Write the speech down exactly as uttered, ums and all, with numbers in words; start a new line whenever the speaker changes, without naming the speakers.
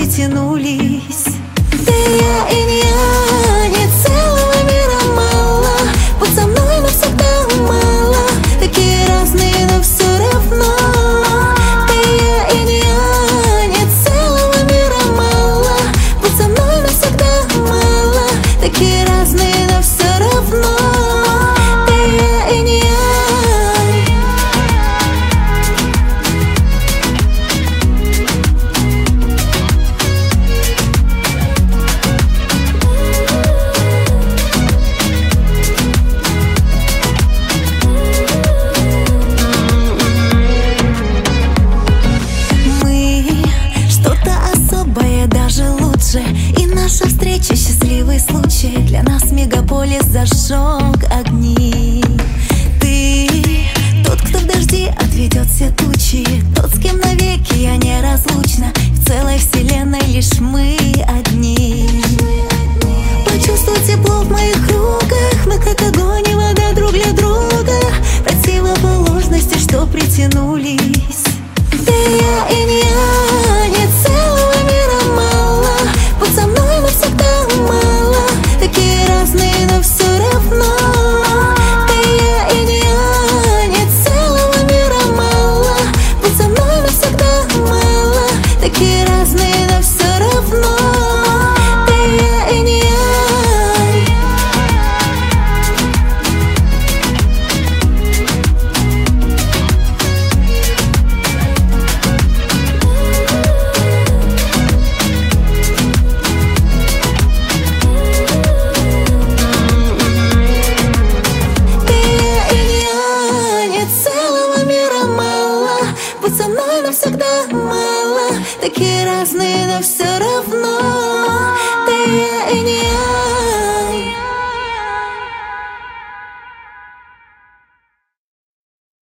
притянулись. Ты и я, и не я, нет целого мира мало. Будь со мной навсегда мало. Такие разные, но все равно. Ты и я, и не я, нет целого мира мало. Будь со мной навсегда мало. Такие разные, но все равно. Ты и я, и не я. Даже лучше. И наша встреча — счастливый случай. Для нас мегаполис зажег огни. Ты тот, кто в дожди отведет все тучи. Тот, с кем навеки я неразлучна. В целой вселенной лишь мы одни. Почувствуй тепло в моих руках. Мы как огонь и вода друг для друга. Противоположности, что притянулись. Ты и я, и не я, нет целого мира мало. Будь со мной навсегда мало. Такие разные, но все равно. Ты и я, и не я, нет целого мира мало. Будь со мной навсегда мало. Такие разные, но все равно. Ты и я, и не я. Будь со мной навсегда мало. Такие разные, но все равно. Ты и я, и не я.